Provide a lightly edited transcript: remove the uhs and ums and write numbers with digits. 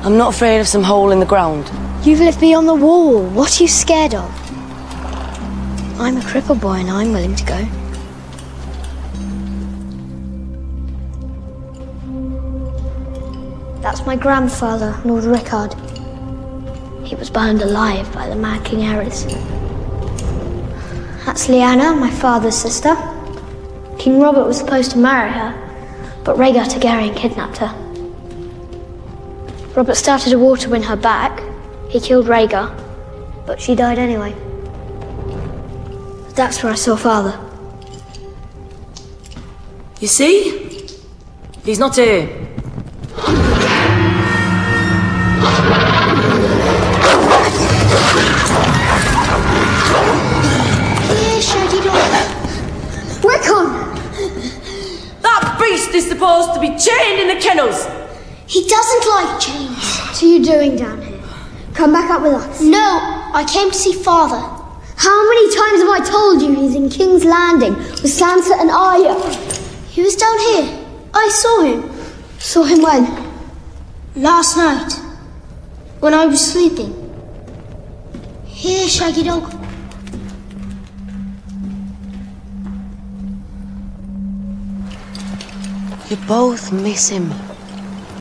I'm not afraid of some hole in the ground. You've lived beyond the wall. What are you scared of? I'm a cripple boy and I'm willing to go. That's my grandfather, Lord Rickard. He was burned alive by the Mad King Ares. That's Lyanna, my father's sister. King Robert was supposed to marry her, but Rhaegar Targaryen kidnapped her. Robert started a war to win her back. He killed Rhaegar, but she died anyway. That's where I saw Father. You see? He's not here. Here, Shaggy Dog. Rickon! That beast is supposed to be chained in the kennels! He doesn't like chains. What are you doing down here? Come back up with us. No, I came to see Father. How many times have I told you he's in King's Landing with Sansa and Arya? He was down here. I saw him. Saw him when? Last night. When I was sleeping. Here, Shaggy Dog. You both miss him.